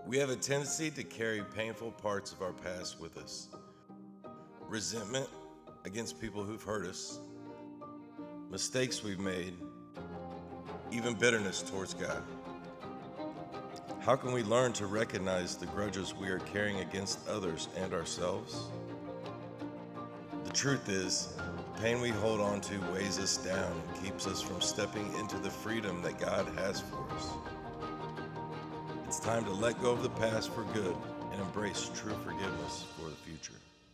We have a tendency to carry painful parts of our past with us. Resentment against people who've hurt us, mistakes we've made, even bitterness towards God. How can we learn to recognize the grudges we are carrying against others and ourselves? The truth is, the pain we hold on to weighs us down and keeps us from stepping into the freedom that God has for us. It's time to let go of the past for good and embrace true forgiveness for the future.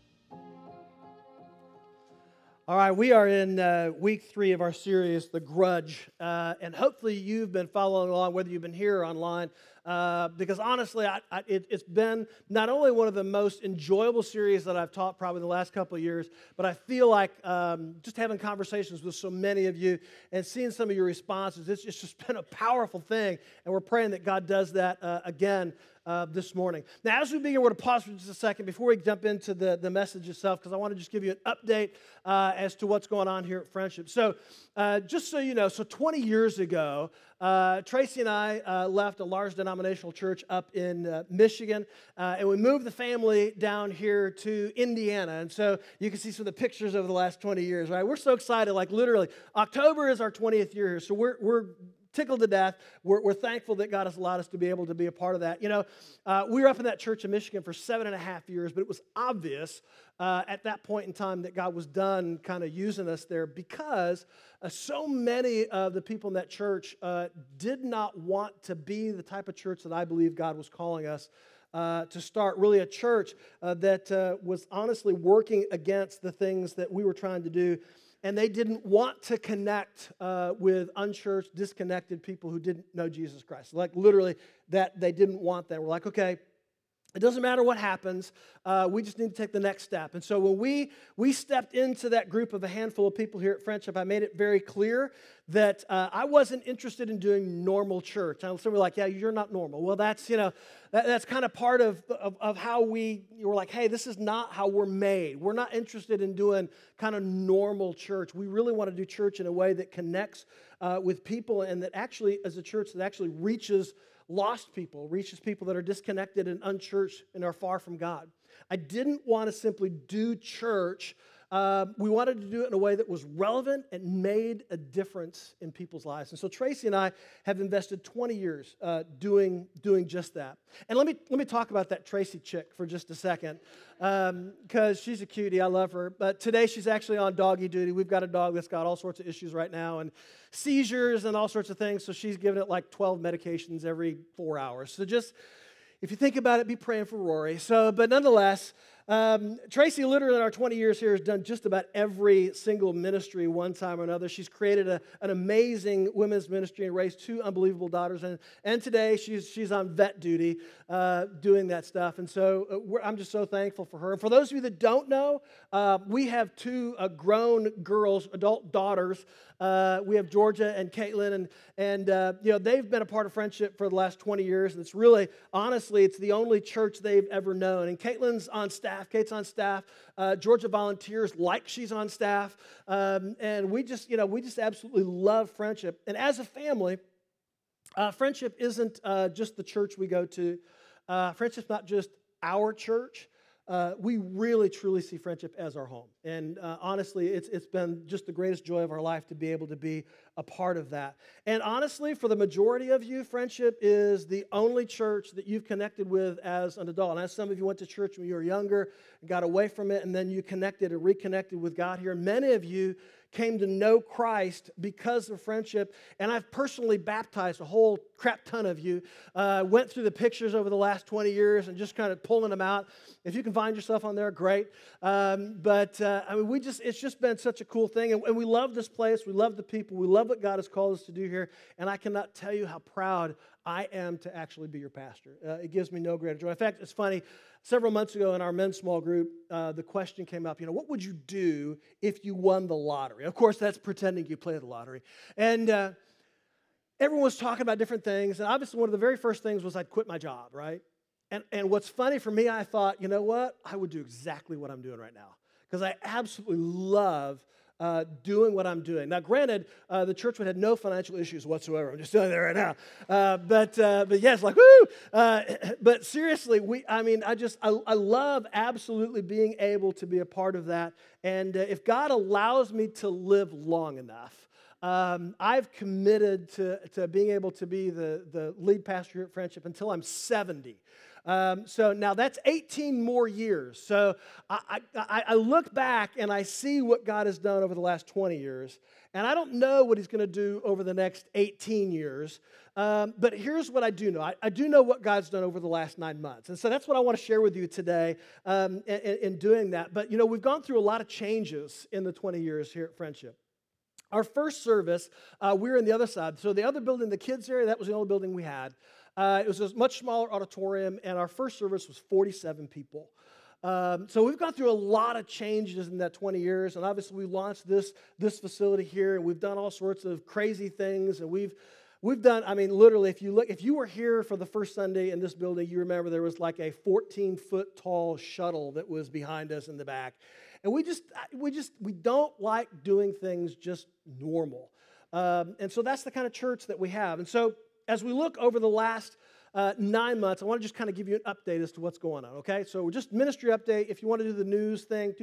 All right, we are in week 3 of our series, The Grudge, and hopefully you've been following along, whether you've been here or online, because honestly, it's been not only one of the most enjoyable series that I've taught probably in the last couple of years, but I feel like just having conversations with so many of you and seeing some of your responses, it's just been a powerful thing, and we're praying that God does that again this morning. Now, as we begin, we're going to pause for just a second before we jump into the message itself, because I want to just give you an update as to what's going on here at Friendship. So, just so you know, 20 years ago, Tracy and I left a large denominational church up in Michigan, and we moved the family down here to Indiana. And so you can see some of the pictures over the last 20 years, right? We're so excited, like literally, October is our 20th year here, so we're tickled to death. We're thankful that God has allowed us to be able to be a part of that. You know, we were up in that church in Michigan for 7.5 years, but it was obvious at that point in time that God was done kind of using us there because so many of the people in that church did not want to be the type of church that I believe God was calling us to start, really a church that was honestly working against the things that we were trying to do. And they didn't want to connect with unchurched, disconnected people who didn't know Jesus Christ. Like literally, that they didn't want that. We're like, okay, it doesn't matter what happens. We just need to take the next step. And so when we stepped into that group of a handful of people here at Friendship, I made it very clear that I wasn't interested in doing normal church. And some were like, yeah, you're not normal. Well, that's, that's kind of part of how we were like, hey, this is not how we're made. We're not interested in doing kind of normal church. We really want to do church in a way that connects with people and that actually, as a church that actually reaches lost people, reaches people that are disconnected and unchurched and are far from God. I didn't want to simply do church. We wanted to do it in a way that was relevant and made a difference in people's lives. And so Tracy and I have invested 20 years doing just that. And let me talk about that Tracy chick for just a second, because she's a cutie. I love her. But today she's actually on doggy duty. We've got a dog that's got all sorts of issues right now and seizures and all sorts of things. So she's giving it like 12 medications every 4 hours. So just, if you think about it, be praying for Rory. But nonetheless, Tracy literally in our 20 years here has done just about every single ministry one time or another. She's created an amazing women's ministry and raised 2 unbelievable daughters. And today she's on vet duty doing that stuff. And so I'm just so thankful for her. And for those of you that don't know, we have 2 grown girls, adult daughters. We have Georgia and Caitlin, and they've been a part of Friendship for the last 20 years. And it's really, honestly, it's the only church they've ever known. And Caitlin's on staff. Kate's on staff. Georgia volunteers like she's on staff. And we just absolutely love Friendship. And as a family, Friendship isn't just the church we go to. Friendship's not just our church. We really, truly see Friendship as our home. And honestly, it's been just the greatest joy of our life to be able to be a part of that. And honestly, for the majority of you, Friendship is the only church that you've connected with as an adult. And as some of you went to church when you were younger and got away from it, and then you connected and reconnected with God here. Many of you came to know Christ because of Friendship, and I've personally baptized a whole crap ton of you. Went through the pictures over the last 20 years and just kind of pulling them out. If you can find yourself on there, great. It's just been such a cool thing, and we love this place. We love the people. We love what God has called us to do here, and I cannot tell you how proud I am to actually be your pastor. It gives me no greater joy. In fact, it's funny. Several months ago in our men's small group, the question came up, what would you do if you won the lottery? Of course, that's pretending you play the lottery. And everyone was talking about different things. And obviously, one of the very first things was I'd quit my job, right? And what's funny for me, I thought, you know what? I would do exactly what I'm doing right now. Because I absolutely love doing what I'm doing. Now, granted, the church would have no financial issues whatsoever. I'm just telling you that right now. But yes, like woo. But seriously, I love absolutely being able to be a part of that. And if God allows me to live long enough, I've committed to being able to be the lead pastor here at Friendship until I'm 70. So now that's 18 more years. So I look back and I see what God has done over the last 20 years. And I don't know what he's going to do over the next 18 years. But here's what I do know. I do know what God's done over the last 9 months. And so that's what I want to share with you today in doing that. But, we've gone through a lot of changes in the 20 years here at Friendship. Our first service, we were in the other side. So the other building, the kids area, that was the only building we had. It was a much smaller auditorium, and our first service was 47 people. So we've gone through a lot of changes in that 20 years, and obviously we launched this facility here, and we've done all sorts of crazy things, and we've done, literally, if you were here for the first Sunday in this building, you remember there was like a 14-foot tall shuttle that was behind us in the back. And we don't like doing things just normal. And so that's the kind of church that we have. And so as we look over the last 9 months, I want to just kind of give you an update as to what's going on, okay? So just ministry update. If you want to do the news thing,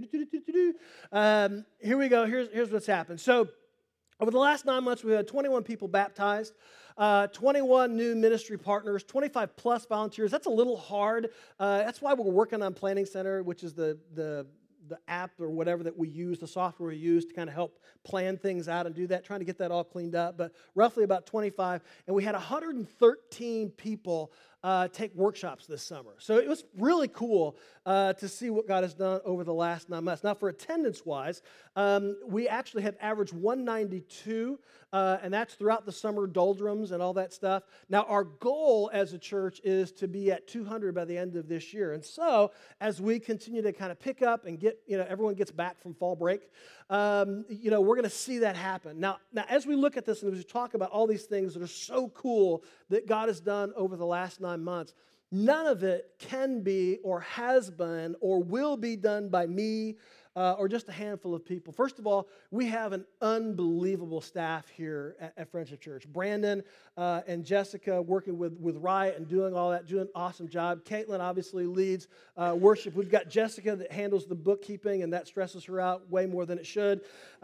here we go. Here's what's happened. So over the last 9 months, we had 21 people baptized, 21 new ministry partners, 25 plus volunteers. That's a little hard. That's why we're working on Planning Center, which is the app or whatever that we use, the software we use to kind of help plan things out and do that, trying to get that all cleaned up, but roughly about 25. And we had 113 people take workshops this summer. So it was really cool to see what God has done over the last 9 months. Now, for attendance-wise, we actually have averaged 192, and that's throughout the summer doldrums and all that stuff. Now, our goal as a church is to be at 200 by the end of this year. And so, as we continue to kind of pick up and get, everyone gets back from fall break, we're going to see that happen. Now, as we look at this and as we talk about all these things that are so cool that God has done over the last 9 months, none of it can be or has been or will be done by me or just a handful of people. First of all, we have an unbelievable staff here at Friendship Church. Brandon and Jessica working with Riot and doing all that, doing an awesome job. Caitlin obviously leads worship. We've got Jessica that handles the bookkeeping, and that stresses her out way more than it should.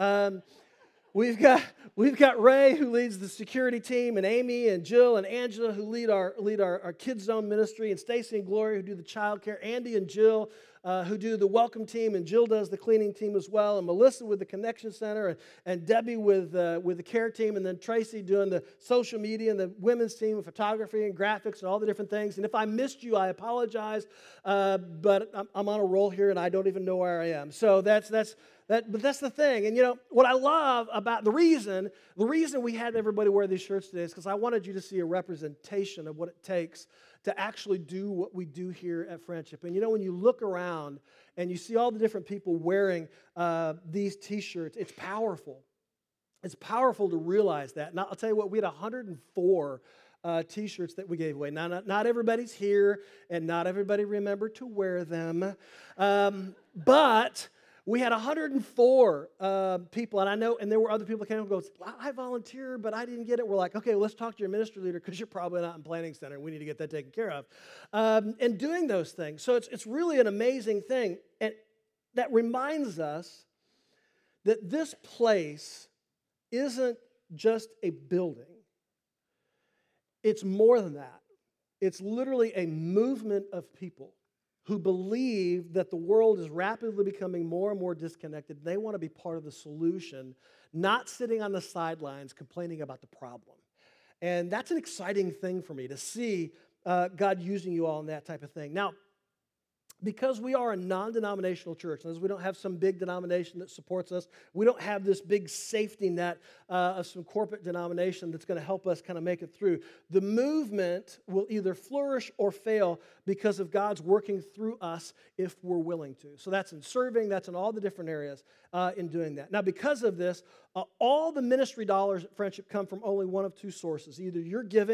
We've got Ray, who leads the security team, and Amy and Jill and Angela, who lead our Kids Zone ministry, and Stacy and Gloria, who do the child care. Andy and Jill, who do the welcome team, and Jill does the cleaning team as well, and Melissa with the Connection Center, and Debbie with the care team, and then Tracy doing the social media and the women's team, and photography and graphics and all the different things. And if I missed you, I apologize, but I'm on a roll here, and I don't even know where I am. So but that's the thing. And what I love about the reason we had everybody wear these shirts today is because I wanted you to see a representation of what it takes to actually do what we do here at Friendship. And when you look around and you see all the different people wearing these t-shirts, it's powerful. It's powerful to realize that. Now, I'll tell you what, we had 104 t-shirts that we gave away. Now, not everybody's here, and not everybody remembered to wear them, but we had 104 people, and I know, and there were other people that came up and goes, I volunteered, but I didn't get it. We're like, okay, well, let's talk to your ministry leader because you're probably not in Planning Center. We need to get that taken care of. And doing those things. So it's really an amazing thing. And that reminds us that this place isn't just a building. It's more than that. It's literally a movement of people who believe that the world is rapidly becoming more and more disconnected. They want to be part of the solution, not sitting on the sidelines complaining about the problem. And that's an exciting thing for me to see God using you all in that type of thing. Now, because we are a non-denominational church, and as we don't have some big denomination that supports us, we don't have this big safety net of some corporate denomination that's going to help us kind of make it through. The movement will either flourish or fail because of God's working through us if we're willing to. So that's in serving, that's in all the different areas in doing that. Now, because of this, all the ministry dollars at Friendship come from only one of two sources. Either you're giving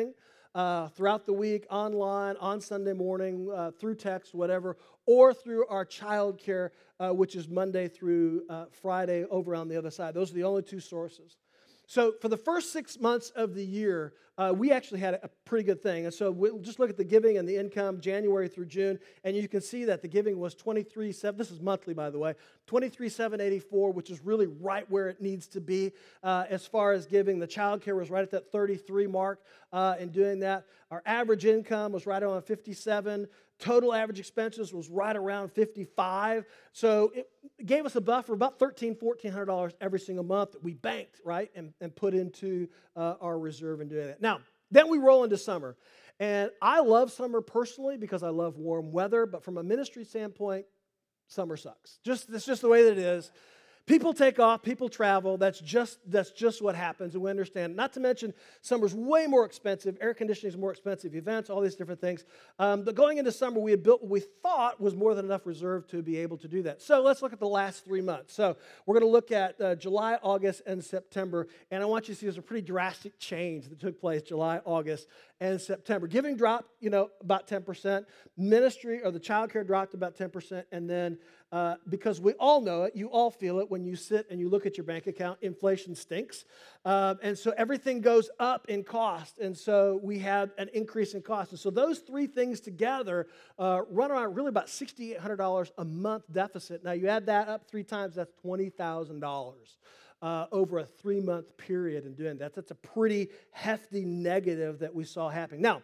throughout the week, online, on Sunday morning, through text, whatever, or through our child care, which is Monday through Friday over on the other side. Those are the only two sources. So for the first 6 months of the year, we actually had a pretty good thing. And so we'll just look at the giving and the income January through June, and you can see that the giving was $23,700. This is monthly, by the way, $23,784, which is really right where it needs to be as far as giving. The child care was right at that 33 mark in doing that. Our average income was right around 57. Total average expenses was right around 55. So it gave us a buffer, about $1,300, $1,400 every single month that we banked, right, and put into our reserve and doing that. Now, then we roll into summer. And I love summer personally because I love warm weather, but from a ministry standpoint, summer sucks. It's just the way that it is. People take off, people travel. That's just what happens, and we understand. Not to mention, summer's way more expensive. Air conditioning is more expensive. Events, all these different things. But going into summer, we had built what we thought was more than enough reserve to be able to do that. So let's look at the last 3 months. So we're going to look at July, August, and September. And I want you to see there's a pretty drastic change that took place July, August, and September. Giving dropped, about 10%. Ministry or the child care dropped about 10%, and then because we all know it, you all feel it when you sit and you look at your bank account, inflation stinks. And so everything goes up in cost. And so we had an increase in cost. And so those three things together run around really about $6,800 a month deficit. Now you add that up 3 times, that's $20,000 over a 3-month period in doing that. That's a pretty hefty negative that we saw happening. Now,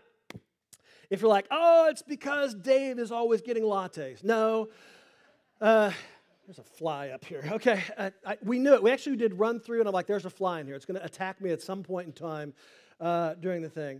if you're like, oh, it's because Dave is always getting lattes. No. There's a fly up here. Okay, we knew it. We actually did run through, and I'm like, there's a fly in here. It's going to attack me at some point in time during the thing.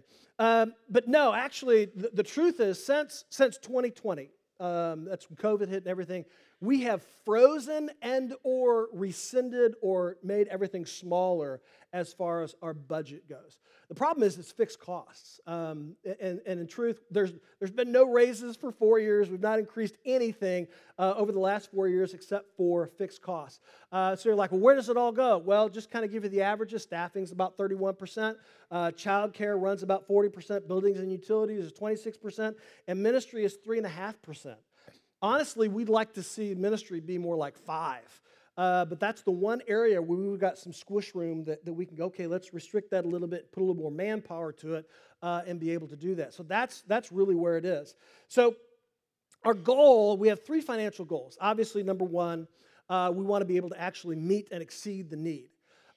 But no, actually, the truth is, since 2020, that's when COVID hit and everything, we have frozen and or rescinded or made everything smaller as far as our budget goes. The problem is it's fixed costs. And in truth, there's been no raises for 4 years. We've not increased anything over the last 4 years except for fixed costs. So you're like, well, where does it all go? Well, just kind of give you the averages. Staffing's about 31%. Child care runs about 40%. Buildings and utilities is 26%. And ministry is 3.5%. Honestly, we'd like to see ministry be more like 5%. But that's the one area where we've got some squish room that we can go, okay, let's restrict that a little bit, put a little more manpower to it, and be able to do that. So that's really where it is. So our goal, we have 3 financial goals. Obviously, number 1, we want to be able to actually meet and exceed the need.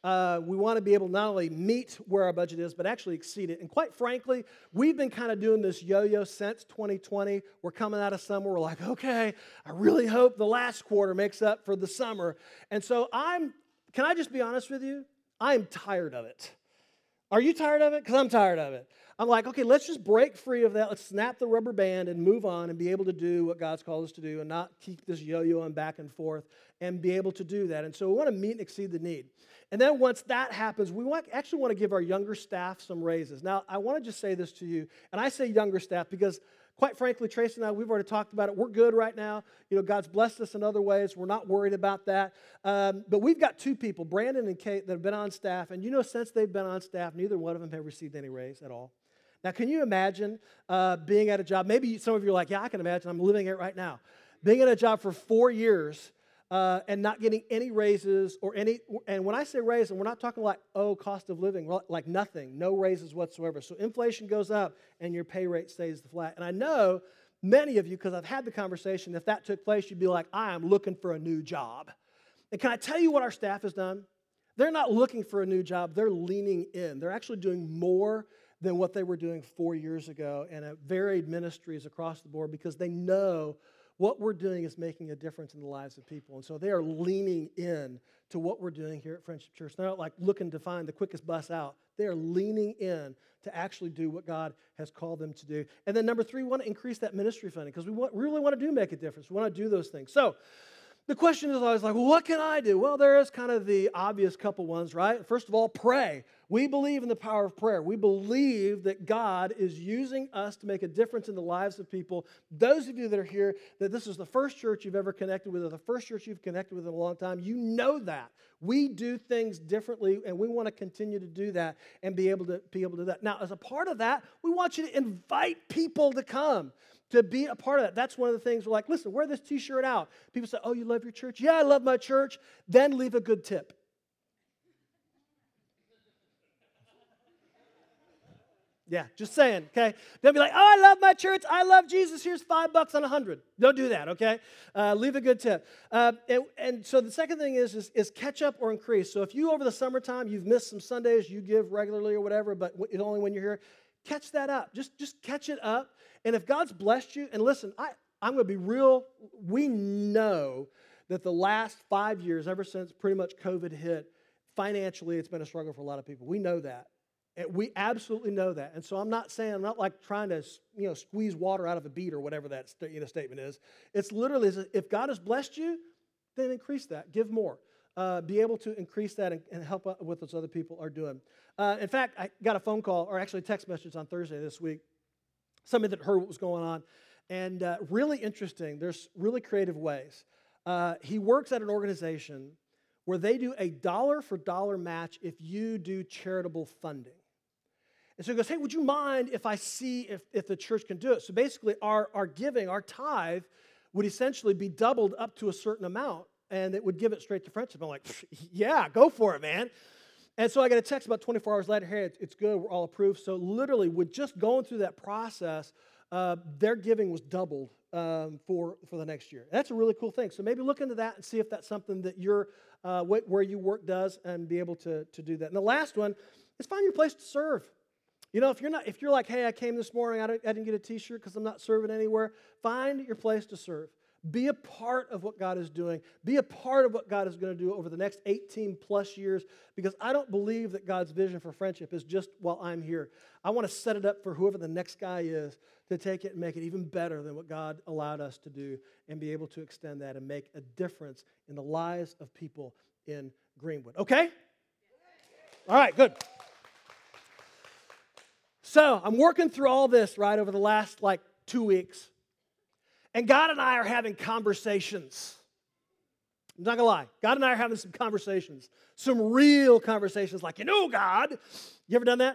We want to be able to not only meet where our budget is, but actually exceed it. And quite frankly, we've been kind of doing this yo-yo since 2020. We're coming out of summer. We're like, okay, I really hope the last quarter makes up for the summer. And so can I just be honest with you? I'm tired of it. Are you tired of it? Because I'm tired of it. I'm like, okay, let's just break free of that. Let's snap the rubber band and move on and be able to do what God's called us to do and not keep this yo-yoing back and forth and be able to do that. And so we want to meet and exceed the need. And then once that happens, we actually want to give our younger staff some raises. Now, I want to just say this to you, and I say younger staff because, quite frankly, Tracy and I, we've already talked about it. We're good right now. God's blessed us in other ways. We're not worried about that. But we've got 2 people, Brandon and Kate, that have been on staff. And since they've been on staff, neither one of them have received any raise at all. Now, can you imagine being at a job? Maybe some of you are like, yeah, I can imagine. I'm living it right now. Being at a job for 4 years and not getting any raises and when I say raise, and we're not talking like, cost of living, like nothing, no raises whatsoever. So inflation goes up and your pay rate stays flat. And I know many of you, because I've had the conversation, if that took place, you'd be like, I am looking for a new job. And can I tell you what our staff has done? They're not looking for a new job. They're leaning in. They're actually doing more than what they were doing 4 years ago and at varied ministries across the board because they know what we're doing is making a difference in the lives of people. And so they are leaning in to what we're doing here at Friendship Church. They're not like looking to find the quickest bus out. They are leaning in to actually do what God has called them to do. And then number 3, we want to increase that ministry funding because we really want to make a difference. We want to do those things. So the question is always like, well, what can I do? Well, there is kind of the obvious couple ones, right? First of all, pray. We believe in the power of prayer. We believe that God is using us to make a difference in the lives of people. Those of you that are here, that this is the first church you've ever connected with, or the first church you've connected with in a long time, you know that. We do things differently, and we want to continue to do that and be able to do that. Now, as a part of that, we want you to invite people to come, to be a part of that. That's one of the things we're like, listen, wear this t-shirt out. People say, oh, you love your church? Yeah, I love my church. Then leave a good tip. Yeah, just saying, okay? Don't be like, oh, I love my church. I love Jesus. Here's $5 on 100. Don't do that, okay? Leave a good tip. And so the second thing is catch up or increase. So if you, over the summertime, you've missed some Sundays, you give regularly or whatever, but only when you're here, catch that up. Just catch it up. And if God's blessed you, and listen, I'm going to be real. We know that the last 5 years, ever since pretty much COVID hit, financially, it's been a struggle for a lot of people. We know that. And we absolutely know that. And so I'm not like trying to, squeeze water out of a beet or whatever that statement is. It's literally, if God has blessed you, then increase that. Give more. Be able to increase that and help out what those other people are doing. In fact, I got a phone call, or actually a text message on Thursday this week. Somebody that heard what was going on. And really interesting. There's really creative ways. He works at an organization where they do a dollar-for-dollar match if you do charitable funding. And so he goes, hey, would you mind if I see if the church can do it? So basically our giving, our tithe, would essentially be doubled up to a certain amount, and it would give it straight to Friendship. I'm like, yeah, go for it, man. And so I got a text about 24 hours later, hey, it's good, we're all approved. So literally, with just going through that process, their giving was doubled for the next year. That's a really cool thing. So maybe look into that and see if that's something that where you work does, and be able to do that. And the last one is find your place to serve. If you're like, hey, I came this morning, I didn't get a t-shirt because I'm not serving anywhere, find your place to serve. Be a part of what God is doing. Be a part of what God is going to do over the next 18 plus years, because I don't believe that God's vision for Friendship is just while I'm here. I want to set it up for whoever the next guy is to take it and make it even better than what God allowed us to do, and be able to extend that and make a difference in the lives of people in Greenwood. Okay? All right, good. So I'm working through all this, right, over the last 2 weeks. And God and I are having conversations. I'm not going to lie. God and I are having some conversations. Some real conversations like, God. You ever done that?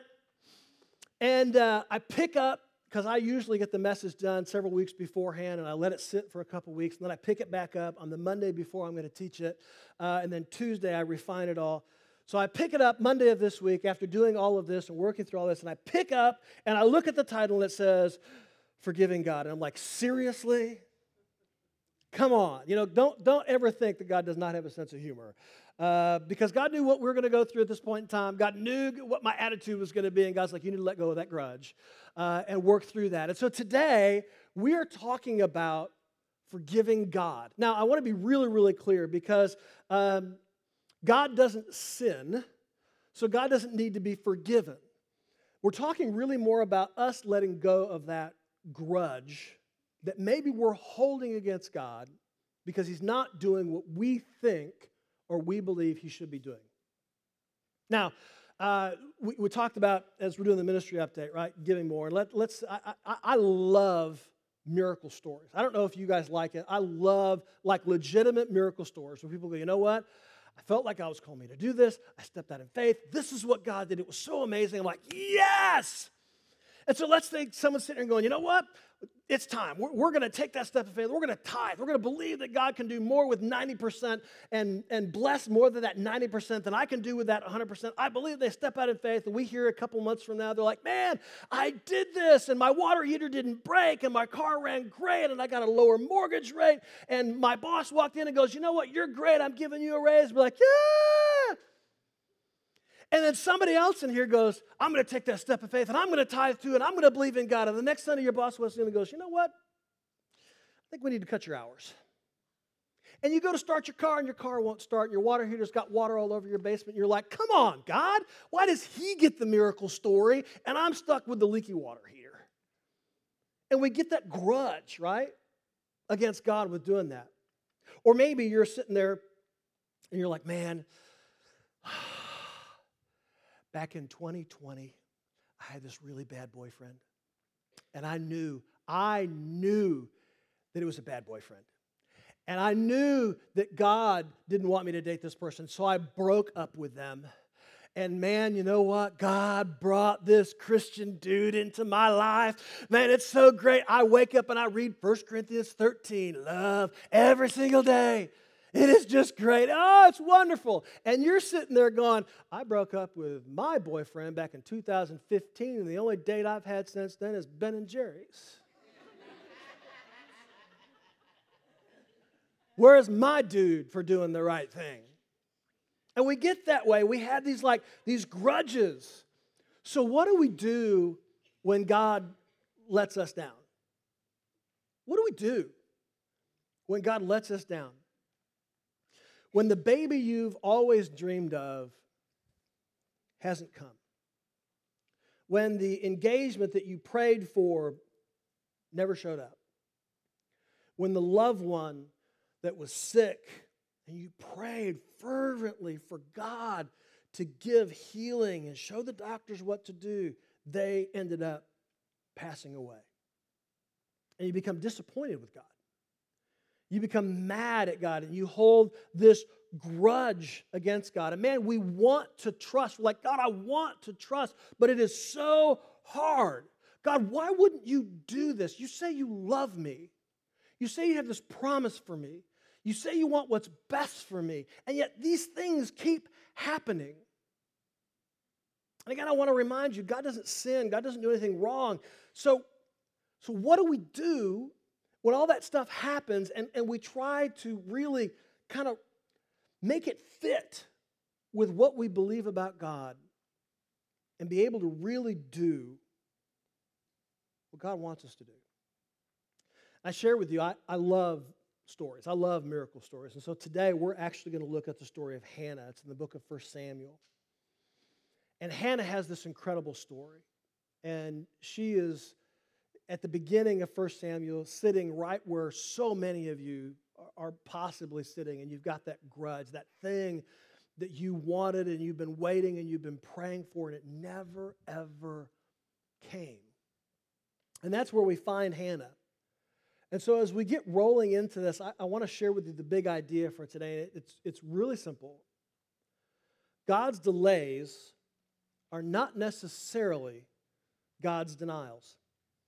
And I pick up, because I usually get the message done several weeks beforehand, and I let it sit for a couple weeks, and then I pick it back up on the Monday before I'm going to teach it. And then Tuesday I refine it all. So I pick it up Monday of this week after doing all of this and working through all this, and I pick up and I look at the title and it says, Forgiving God. And I'm like, seriously? Come on. Don't ever think that God does not have a sense of humor. Because God knew what we were going to go through at this point in time. God knew what my attitude was going to be, and God's like, you need to let go of that grudge and work through that. And so today, we are talking about forgiving God. Now, I want to be really, really clear, because God doesn't sin, so God doesn't need to be forgiven. We're talking really more about us letting go of that grudge that maybe we're holding against God because He's not doing what we think or we believe He should be doing. Now, we talked about, as we're doing the ministry update, right, giving more. And I love miracle stories. I don't know if you guys like it. I love legitimate miracle stories where people go, you know what? I felt like God was calling me to do this. I stepped out in faith. This is what God did. It was so amazing. I'm like, yes! And so let's think someone's sitting there going, you know what? It's time. We're going to take that step of faith. We're going to tithe. We're going to believe that God can do more with 90% and bless more than that 90% than I can do with that 100%. I believe they step out in faith, and we hear a couple months from now, they're like, man, I did this, and my water heater didn't break, and my car ran great, and I got a lower mortgage rate, and my boss walked in and goes, you know what? You're great. I'm giving you a raise. We're like, yeah! And then somebody else in here goes, I'm going to take that step of faith, and I'm going to tithe too, and I'm going to believe in God. And the next Sunday, your boss walks in and goes, you know what? I think we need to cut your hours. And you go to start your car, and your car won't start. Your water heater's got water all over your basement. You're like, come on, God. Why does He get the miracle story, and I'm stuck with the leaky water heater? And we get that grudge, right, against God with doing that. Or maybe you're sitting there, and you're like, man, back in 2020, I had this really bad boyfriend. And I knew that it was a bad boyfriend. And I knew that God didn't want me to date this person, so I broke up with them. And man, you know what? God brought this Christian dude into my life. Man, it's so great. I wake up and I read 1 Corinthians 13, love, every single day. It is just great. Oh, it's wonderful. And you're sitting there going, I broke up with my boyfriend back in 2015, and the only date I've had since then is Ben and Jerry's. Where's my dude for doing the right thing? And we get that way. We have these grudges. So what do we do when God lets us down? What do we do when God lets us down? When the baby you've always dreamed of hasn't come. When the engagement that you prayed for never showed up. When the loved one that was sick and you prayed fervently for God to give healing and show the doctors what to do, they ended up passing away. And you become disappointed with God. You become mad at God and you hold this grudge against God. And man, we want to trust. We're like, God, I want to trust, but it is so hard. God, why wouldn't you do this? You say you love me. You say you have this promise for me. You say you want what's best for me. And yet these things keep happening. And again, I want to remind you, God doesn't sin. God doesn't do anything wrong. So what do we do when all that stuff happens and we try to really kind of make it fit with what we believe about God and be able to really do what God wants us to do? I share with you, I love stories. I love miracle stories. And so today we're actually going to look at the story of Hannah. It's in the book of 1 Samuel. And Hannah has this incredible story. And she is, at the beginning of 1 Samuel, sitting right where so many of you are possibly sitting, and you've got that grudge, that thing that you wanted and you've been waiting and you've been praying for, and it never, ever came. And that's where we find Hannah. And so as we get rolling into this, I want to share with you the big idea for today. It's really simple. God's delays are not necessarily God's denials.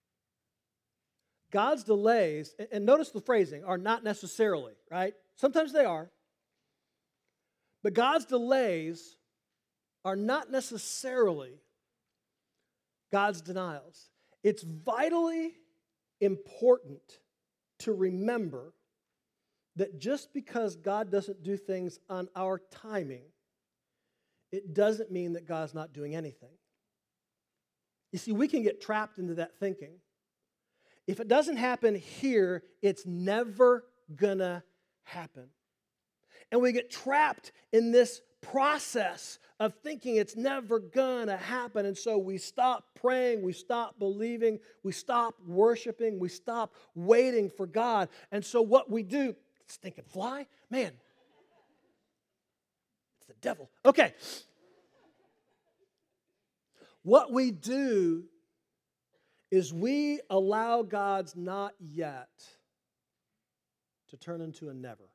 God's delays, and notice the phrasing, are not necessarily, right? Sometimes they are. But God's delays are not necessarily God's denials. It's vitally important to remember that just because God doesn't do things on our timing, it doesn't mean that God's not doing anything. You see, we can get trapped into that thinking. If it doesn't happen here, it's never gonna happen. And we get trapped in this process of thinking it's never gonna happen. And so we stop praying, we stop believing, we stop worshiping, we stop waiting for God. And so what we do, stinking fly, man, it's the devil. Okay. What we do is we allow God's not yet to turn into a never.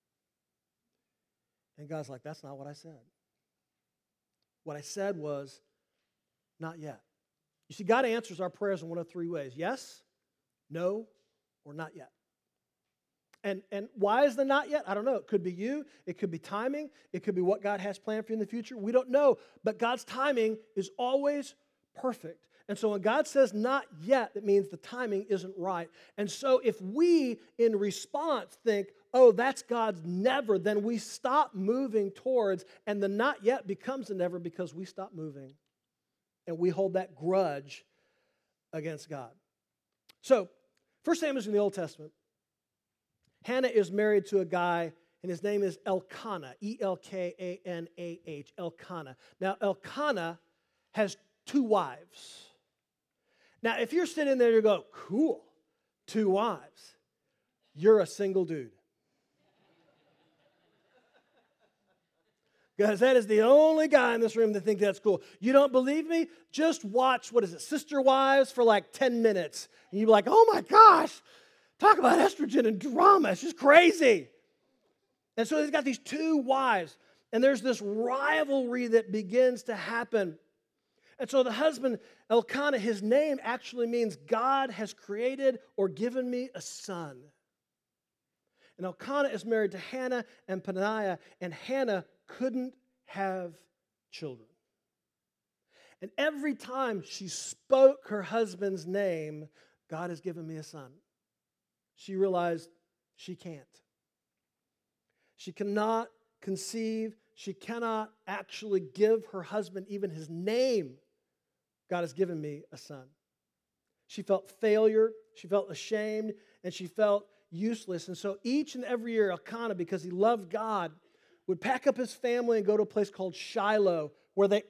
And God's like, that's not what I said. What I said was, not yet. You see, God answers our prayers in one of three ways. Yes, no, or not yet. And why is the not yet? I don't know. It could be you. It could be timing. It could be what God has planned for you in the future. We don't know. But God's timing is always perfect. And so when God says not yet, that means the timing isn't right. And so if we, in response, think, oh, that's God's never, then we stop moving towards, and the not yet becomes a never because we stop moving. And we hold that grudge against God. So, 1 Samuel's in the Old Testament. Hannah is married to a guy, and his name is Elkanah, Elkanah, Elkanah. Now, Elkanah has 2 wives. Now, if you're sitting there, you go, cool, 2 wives. You're a single dude. Because that is the only guy in this room that thinks that's cool. You don't believe me? Just watch, Sister Wives for like 10 minutes. And you'll be like, oh my gosh, talk about estrogen and drama. It's just crazy. And so he's got these two wives, and there's this rivalry that begins to happen. And so the husband, Elkanah, his name actually means God has created or given me a son. And Elkanah is married to Hannah and Peninnah, and Hannah couldn't have children. And every time she spoke her husband's name, God has given me a son, she realized she can't. She cannot conceive. She cannot actually give her husband even his name. God has given me a son. She felt failure. She felt ashamed. And she felt useless. And so each and every year, Elkanah, because he loved God, would pack up his family and go to a place called Shiloh, where they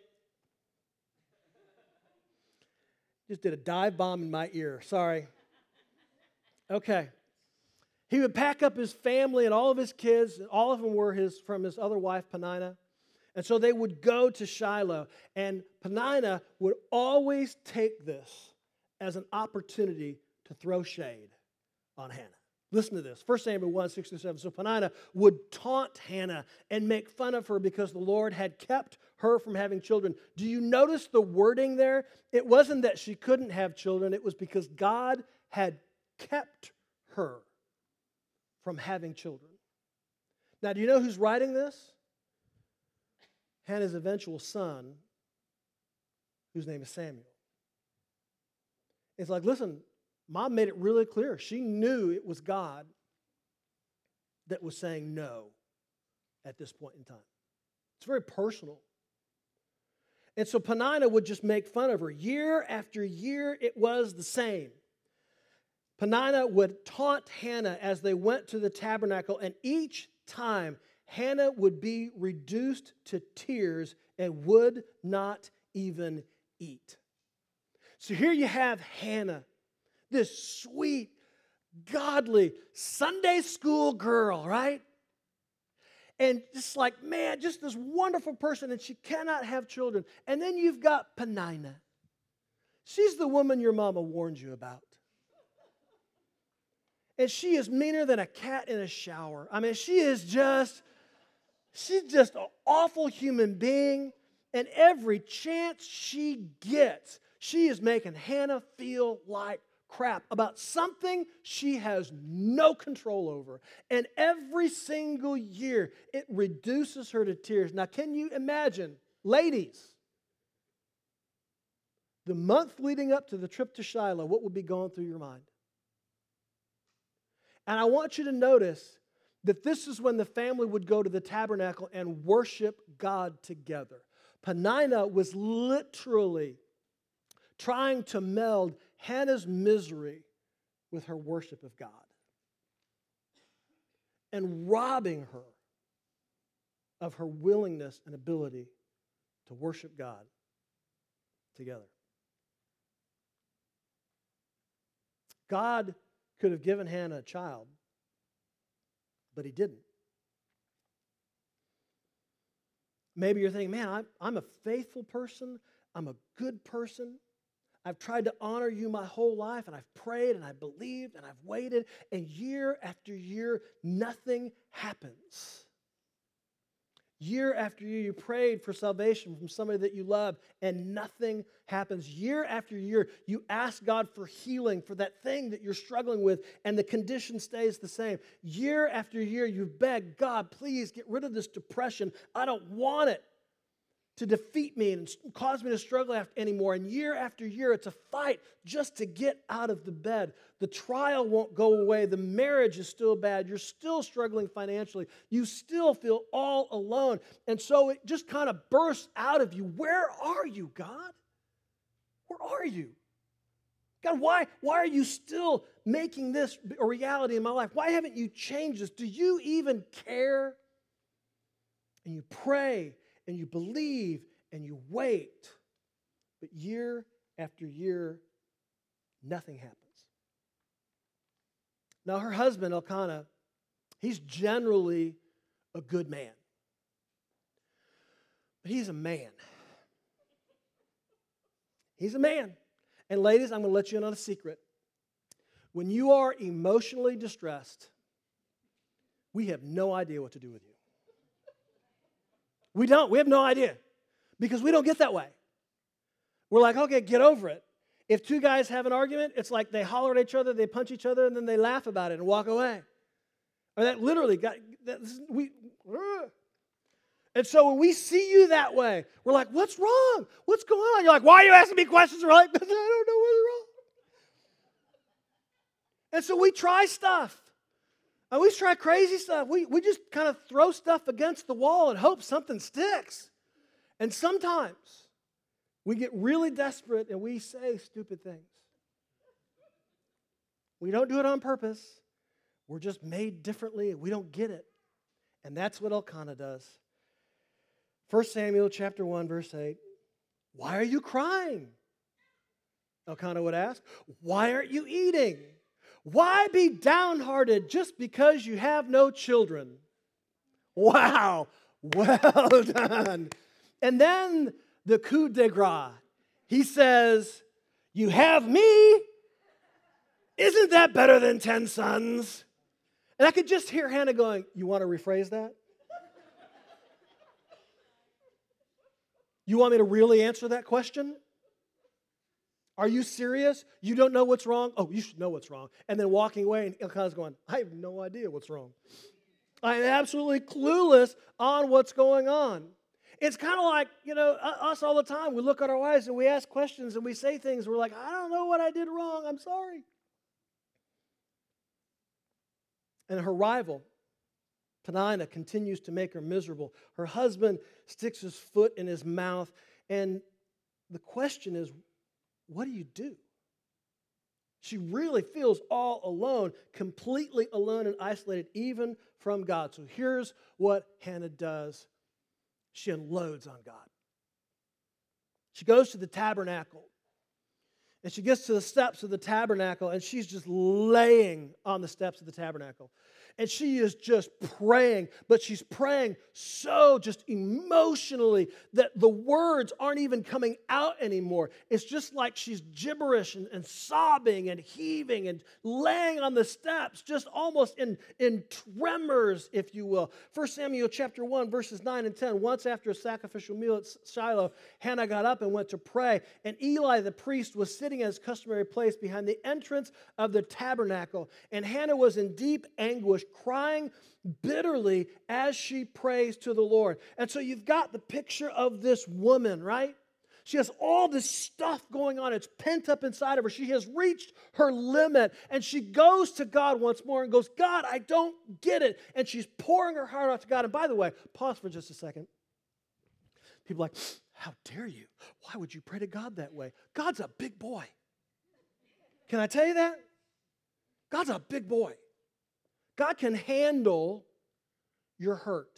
just did a dive bomb in my ear. Sorry. Okay. He would pack up his family and all of his kids, and all of them were from his other wife, Peninnah. And so they would go to Shiloh. And Peninnah would always take this as an opportunity to throw shade on Hannah. Listen to this. 1 Samuel 1, 6-7. So Peninnah would taunt Hannah and make fun of her because the Lord had kept her from having children. Do you notice the wording there? It wasn't that she couldn't have children. It was because God had kept her from having children. Now, do you know who's writing this? Hannah's eventual son, whose name is Samuel. It's like, listen, Mom made it really clear. She knew it was God that was saying no at this point in time. It's very personal. And so Peninnah would just make fun of her. Year after year, it was the same. Peninnah would taunt Hannah as they went to the tabernacle, and each time Hannah would be reduced to tears and would not even eat. So here you have Hannah, this sweet, godly Sunday school girl, right? And just like, man, just this wonderful person, and she cannot have children. And then you've got Peninnah. She's the woman your mama warned you about. And she is meaner than a cat in a shower. I mean, she's just an awful human being. And every chance she gets, she is making Hannah feel like crap about something she has no control over. And every single year, it reduces her to tears. Now, can you imagine, ladies, the month leading up to the trip to Shiloh, what would be going through your mind? And I want you to notice that this is when the family would go to the tabernacle and worship God together. Peninnah was literally trying to meld Hannah's misery with her worship of God and robbing her of her willingness and ability to worship God together. God could have given Hannah a child, but He didn't. Maybe you're thinking, man, I'm a faithful person. I'm a good person. I've tried to honor you my whole life, and I've prayed, and I believed, and I've waited, and year after year, nothing happens. Year after year, you prayed for salvation from somebody that you love, and nothing happens. Year after year, you ask God for healing for that thing that you're struggling with, and the condition stays the same. Year after year, you beg, God, please get rid of this depression. I don't want it to defeat me and cause me to struggle anymore. And year after year, it's a fight just to get out of the bed. The trial won't go away. The marriage is still bad. You're still struggling financially. You still feel all alone. And so it just kind of bursts out of you. Where are you, God? Where are you? God, why are you still making this a reality in my life? Why haven't you changed this? Do you even care? And you pray, and you believe, and you wait. But year after year, nothing happens. Now, her husband, Elkanah, he's generally a good man. But he's a man. He's a man. And ladies, I'm going to let you in on a secret. When you are emotionally distressed, we have no idea what to do with you. We don't. We have no idea. Because we don't get that way. We're like, okay, get over it. If two guys have an argument, it's like they holler at each other, they punch each other, and then they laugh about it and walk away. Or that literally got, and so when we see you that way, we're like, what's wrong? What's going on? You're like, why are you asking me questions? We're like, because I don't know what's wrong. And so we try stuff. And we try crazy stuff. We just kind of throw stuff against the wall and hope something sticks. And sometimes we get really desperate and we say stupid things. We don't do it on purpose. We're just made differently and we don't get it. And that's what Elkanah does. 1 Samuel chapter 1, verse 8. Why are you crying? Elkanah would ask. Why aren't you eating? Why be downhearted just because you have no children? Wow, well done. And then the coup de grace. He says, you have me? Isn't that better than 10 sons? And I could just hear Hannah going, you want to rephrase that? You want me to really answer that question? Are you serious? You don't know what's wrong? Oh, you should know what's wrong. And then walking away, and Elkanah's going, I have no idea what's wrong. I am absolutely clueless on what's going on. It's kind of like, us all the time. We look at our wives and we ask questions and we say things. We're like, I don't know what I did wrong. I'm sorry. And her rival, Peninnah, continues to make her miserable. Her husband sticks his foot in his mouth. And the question is, what do you do? She really feels all alone, completely alone and isolated, even from God. So here's what Hannah does. She unloads on God. She goes to the tabernacle. And she gets to the steps of the tabernacle, and she's just laying on the steps of the tabernacle. And she is just praying, but she's praying so just emotionally that the words aren't even coming out anymore. It's just like she's gibberish and sobbing and heaving and laying on the steps, just almost in tremors, if you will. 1 Samuel chapter 1, verses 9 and 10. Once after a sacrificial meal at Shiloh, Hannah got up and went to pray. And Eli the priest was sitting at his customary place behind the entrance of the tabernacle. And Hannah was in deep anguish, crying bitterly as she prays to the Lord. And so you've got the picture of this woman, right? She has all this stuff going on. It's pent up inside of her. She has reached her limit. And she goes to God once more and goes, God, I don't get it. And she's pouring her heart out to God. And by the way, pause for just a second. People are like, how dare you? Why would you pray to God that way? God's a big boy. Can I tell you that? God's a big boy. God can handle your hurt.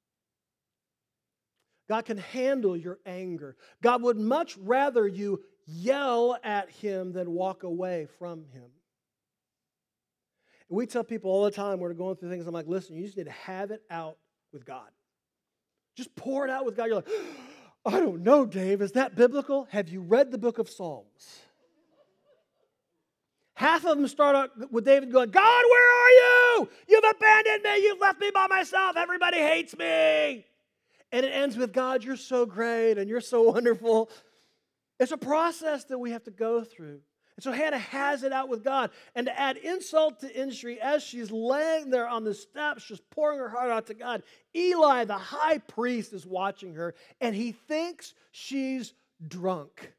God can handle your anger. God would much rather you yell at Him than walk away from Him. And we tell people all the time we're going through things, I'm like, listen, you just need to have it out with God. Just pour it out with God. You're like, I don't know, Dave. Is that biblical? Have you read the book of Psalms? Half of them start out with David going, God, where are you? You've abandoned me. You've left me by myself. Everybody hates me. And it ends with, God, you're so great and you're so wonderful. It's a process that we have to go through. And so Hannah has it out with God. And to add insult to injury, as she's laying there on the steps, just pouring her heart out to God, Eli, the high priest, is watching her, and he thinks she's drunk.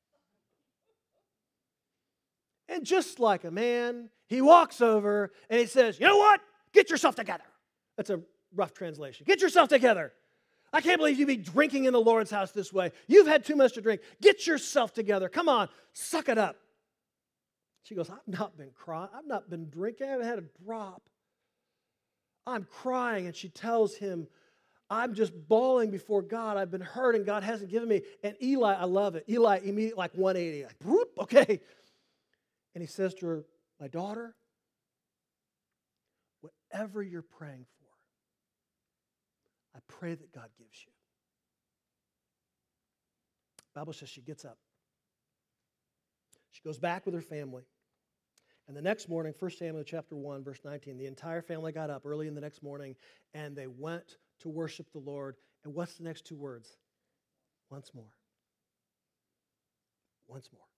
And just like a man, he walks over and he says, you know what? Get yourself together. That's a rough translation. Get yourself together. I can't believe you'd be drinking in the Lord's house this way. You've had too much to drink. Get yourself together. Come on, suck it up. She goes, I've not been crying. I've not been drinking. I haven't had a drop. I'm crying. And she tells him, I'm just bawling before God. I've been hurt and God hasn't given me. And Eli, I love it. Eli immediately like 180. Like, whoop, okay. And he says to her, my daughter, whatever you're praying for, I pray that God gives you. The Bible says she gets up. She goes back with her family. And the next morning, 1 Samuel chapter 1, verse 19, the entire family got up early in the next morning, and they went to worship the Lord. And what's the next two words? Once more. Once more.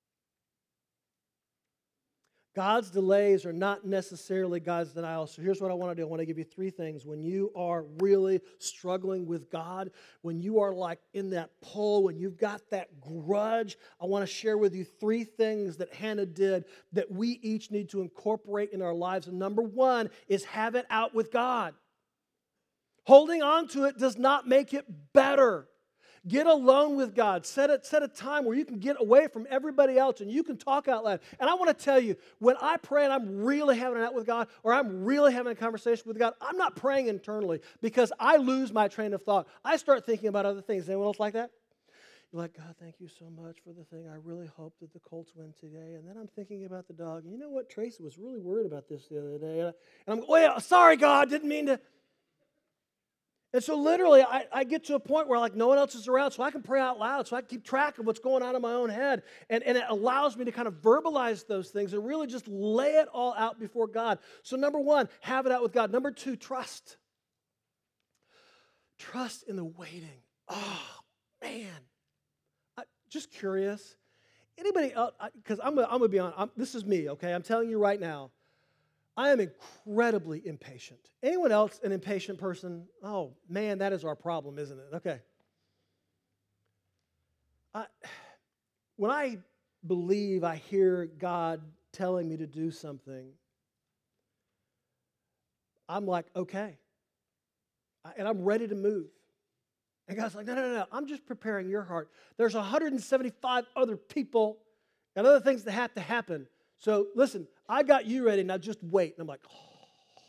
God's delays are not necessarily God's denials. So here's what I want to do. I want to give you three things. When you are really struggling with God, when you are like in that pull, when you've got that grudge, I want to share with you three things that Hannah did that we each need to incorporate in our lives. And number one is have it out with God. Holding on to it does not make it better. Get alone with God. Set a time where you can get away from everybody else and you can talk out loud. And I want to tell you, when I pray and I'm really having it out with God or I'm really having a conversation with God, I'm not praying internally because I lose my train of thought. I start thinking about other things. Anyone else like that? You're like, God, thank you so much for the thing. I really hope that the Colts win today. And then I'm thinking about the dog. And you know what? Tracy was really worried about this the other day. And I'm, well, sorry, God, didn't mean to. And so literally, I get to a point where like no one else is around, so I can pray out loud, so I can keep track of what's going on in my own head. And it allows me to kind of verbalize those things and really just lay it all out before God. So number one, have it out with God. Number two, trust. Trust in the waiting. Oh, man. Just curious. Anybody else, because I'm going to be honest, this is me, okay? I'm telling you right now. I am incredibly impatient. Anyone else an impatient person? Oh, man, that is our problem, isn't it? Okay. When I believe I hear God telling me to do something, I'm like, okay. And I'm ready to move. And God's like, no. I'm just preparing your heart. There's 175 other people and other things that have to happen. So listen, I got you ready, now just wait. And I'm like, oh.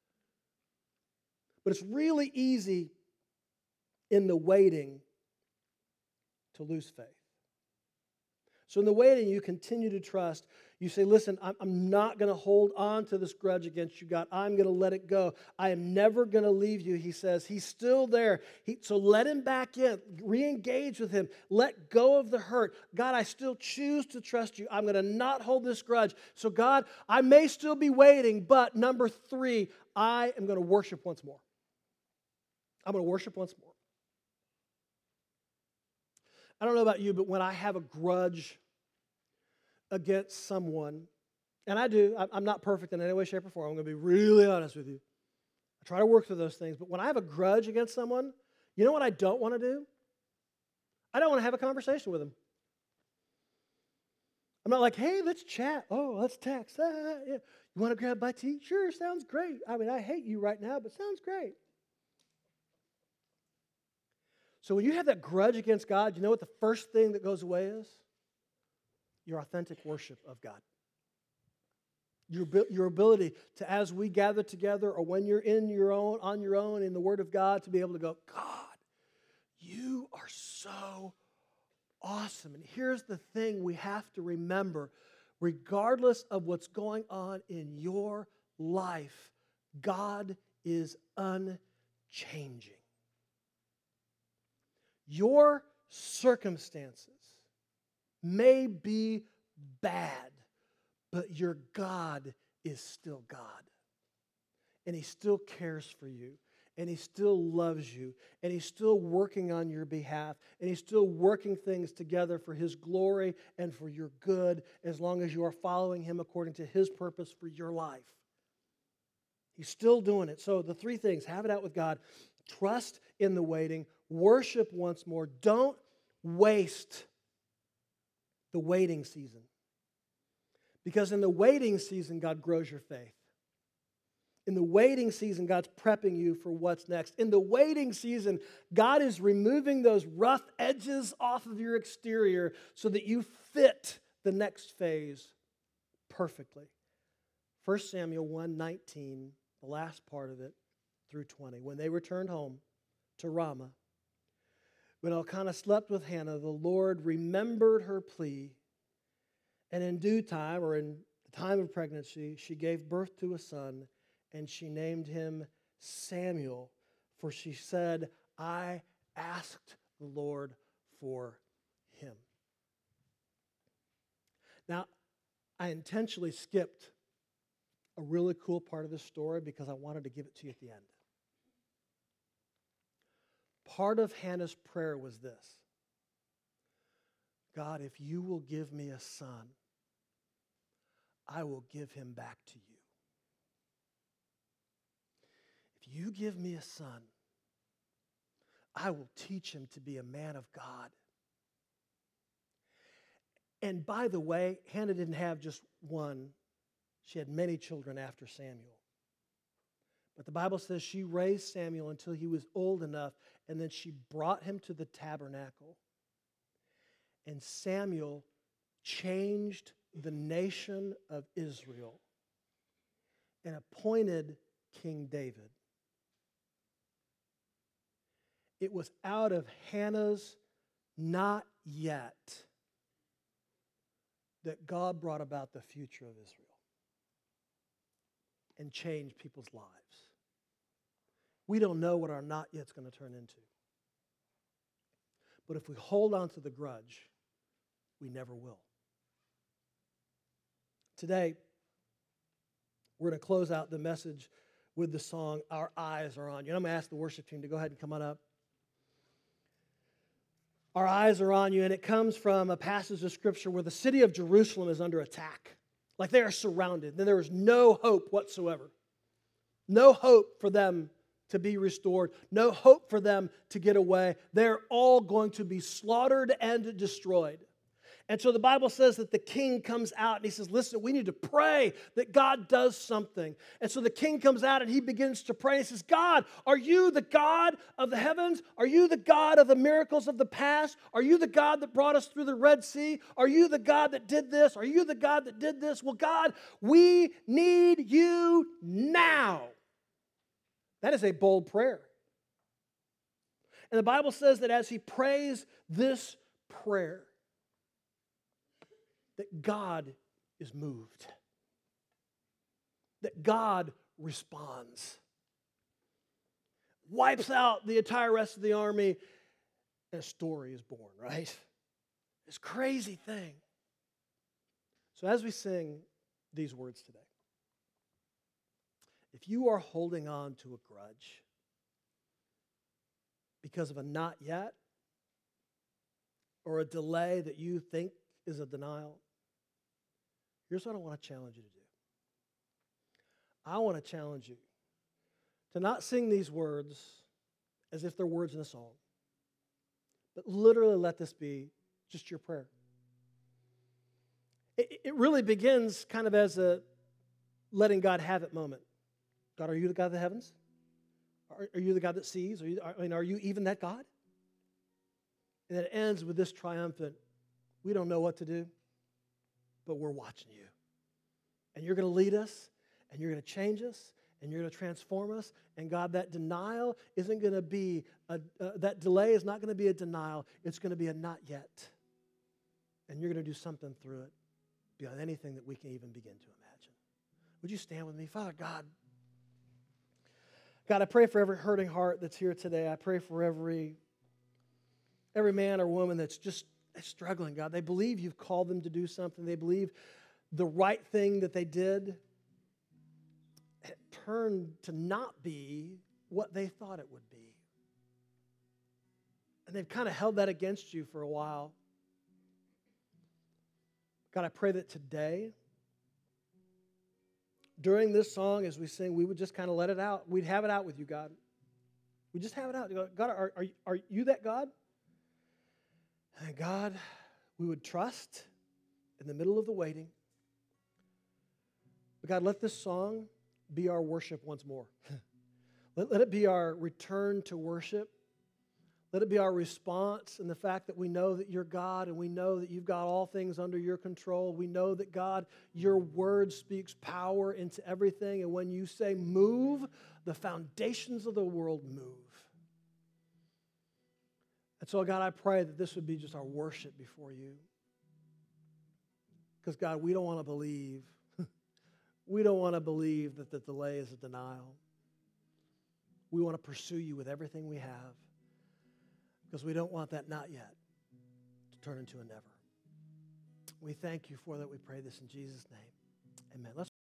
But it's really easy in the waiting to lose faith. So in the waiting, you continue to trust. You say, listen, I'm not going to hold on to this grudge against you, God. I'm going to let it go. I am never going to leave you, he says. He's still there. So let him back in. Re-engage with him. Let go of the hurt. God, I still choose to trust you. I'm going to not hold this grudge. So God, I may still be waiting, but number three, I am going to worship once more. I'm going to worship once more. I don't know about you, but when I have a grudge against someone, and I do, I'm not perfect in any way, shape, or form. I'm going to be really honest with you. I try to work through those things, but when I have a grudge against someone, you know what I don't want to do? I don't want to have a conversation with them. I'm not like, hey, let's chat. Oh, let's text. Yeah. You want to grab a bite to eat? Sure, sounds great. I mean, I hate you right now, but sounds great. So when you have that grudge against God, you know what the first thing that goes away is? Your authentic worship of God. Your ability to, as we gather together or when you're on your own in the Word of God, to be able to go, God, you are so awesome. And here's the thing we have to remember. Regardless of what's going on in your life, God is unchanging. Your circumstances may be bad, but your God is still God. And He still cares for you. And He still loves you. And He's still working on your behalf. And He's still working things together for His glory and for your good as long as you are following Him according to His purpose for your life. He's still doing it. So the three things, have it out with God, trust in the waiting, worship once more. Don't waste the waiting season. Because in the waiting season, God grows your faith. In the waiting season, God's prepping you for what's next. In the waiting season, God is removing those rough edges off of your exterior so that you fit the next phase perfectly. 1 Samuel 1:19, the last part of it, through 20. When they returned home to Ramah, when Elkanah slept with Hannah, the Lord remembered her plea, and in due time, or in the time of pregnancy, she gave birth to a son, and she named him Samuel, for she said, I asked the Lord for him. Now, I intentionally skipped a really cool part of this story because I wanted to give it to you at the end. Part of Hannah's prayer was this: God, if you will give me a son, I will give him back to you. If you give me a son, I will teach him to be a man of God. And by the way, Hannah didn't have just one. She had many children after Samuel. But the Bible says she raised Samuel until he was old enough, and then she brought him to the tabernacle. And Samuel changed the nation of Israel and appointed King David. It was out of Hannah's not yet that God brought about the future of Israel and changed people's lives. We don't know what our not yet's going to turn into. But if we hold on to the grudge, we never will. Today, we're going to close out the message with the song, Our Eyes Are On You. And I'm going to ask the worship team to go ahead and come on up. Our eyes are on you, and it comes from a passage of Scripture where the city of Jerusalem is under attack. Like they are surrounded, and there is no hope whatsoever. No hope for them to be restored. No hope for them to get away. They're all going to be slaughtered and destroyed. And so the Bible says that the king comes out and he says, listen, we need to pray that God does something. And so the king comes out and he begins to pray. He says, God, are you the God of the heavens? Are you the God of the miracles of the past? Are you the God that brought us through the Red Sea? Are you the God that did this? Are you the God that did this? Well, God, we need you now. That is a bold prayer. And the Bible says that as he prays this prayer, that God is moved, that God responds, wipes out the entire rest of the army, and a story is born, right? This crazy thing. So as we sing these words today, if you are holding on to a grudge because of a not yet or a delay that you think is a denial, here's what I want to challenge you to do. I want to challenge you to not sing these words as if they're words in a song, but literally let this be just your prayer. It really begins kind of as a letting God have it moment. God, are you the God of the heavens? Are you the God that sees? Are you even that God? And then it ends with this triumphant, we don't know what to do, but we're watching you. And you're going to lead us, and you're going to change us, and you're going to transform us. And God, that denial isn't going to be, that delay is not going to be a denial. It's going to be a not yet. And you're going to do something through it beyond anything that we can even begin to imagine. Would you stand with me? Father God, I pray for every hurting heart that's here today. I pray for every man or woman that's just struggling, God. They believe you've called them to do something. They believe the right thing that they did turned to not be what they thought it would be. And they've kind of held that against you for a while. God, I pray that today, during this song, as we sing, we would just kind of let it out. We'd have it out with you, God. We just have it out. God, are you that God? And God, we would trust in the middle of the waiting. But God, let this song be our worship once more. Let it be our return to worship. Let it be our response in the fact that we know that you're God and we know that you've got all things under your control. We know that, God, your word speaks power into everything. And when you say move, the foundations of the world move. And so, God, I pray that this would be just our worship before you. Because, God, we don't want to believe. We don't want to believe that the delay is a denial. We want to pursue you with everything we have. Because we don't want that not yet to turn into a never. We thank you for that. We pray this in Jesus' name. Amen. Let's